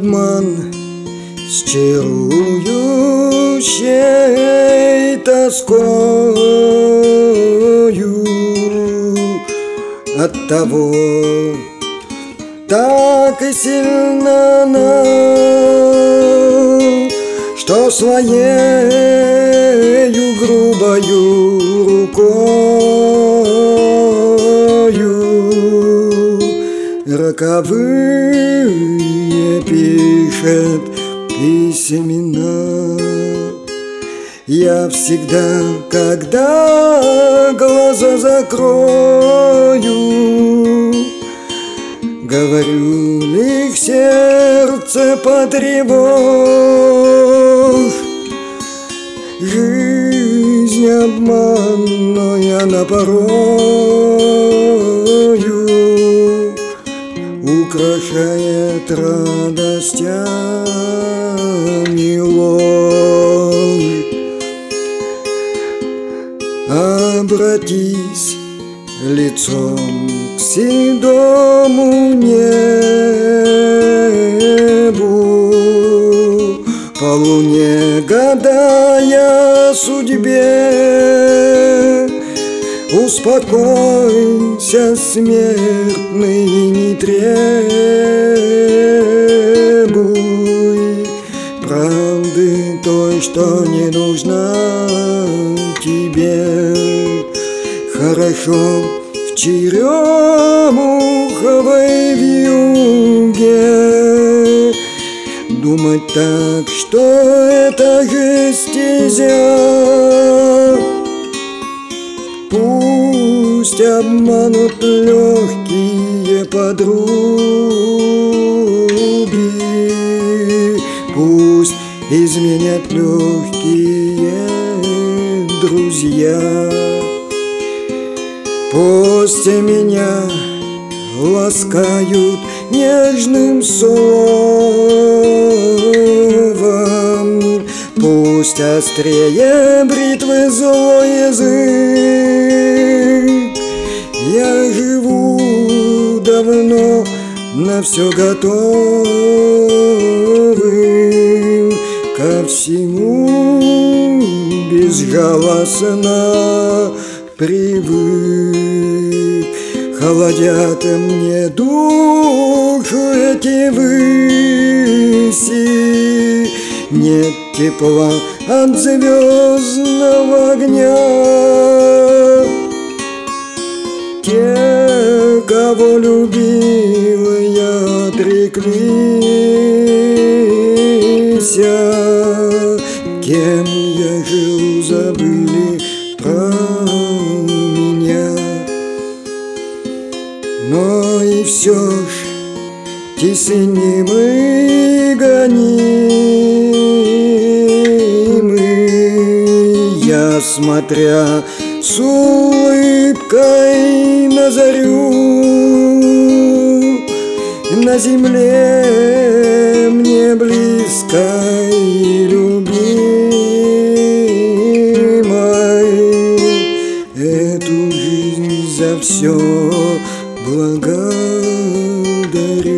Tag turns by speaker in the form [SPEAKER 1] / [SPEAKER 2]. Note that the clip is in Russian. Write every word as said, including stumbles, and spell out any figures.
[SPEAKER 1] обман с чарующей тоскою. Оттого так и сильно она, что своею грубою рукою роковые пишет письмена. Я всегда, когда глаза закрою, говорю лишь сердце потревожь. Жизнь обманная на порою украшает радостями ложь. Обратись лицом к седому небу, по луне гадая судьбе. Успокойся, смертный, и не требуй правды той, что не нужна тебе. Хорошо в черемуховой вьюге думать так, что это же стезя. Пусть обманут легкие подруги, пусть изменят легкие друзья. Пусть меня ласкают нежным словом, пусть острее бритвы злой язык. Я живу давно на все готовым, ко всему безжалостно привык. Холодят мне душу эти выси, нет тепла от звездного огня. Те, кого любил я, отреклись, кем я жил, забыли про меня. Но и все ж теснимый, гонимый, я, смотря с улыбкой на зарю, на земле мне близкой и любимой, эту жизнь за все благодарю.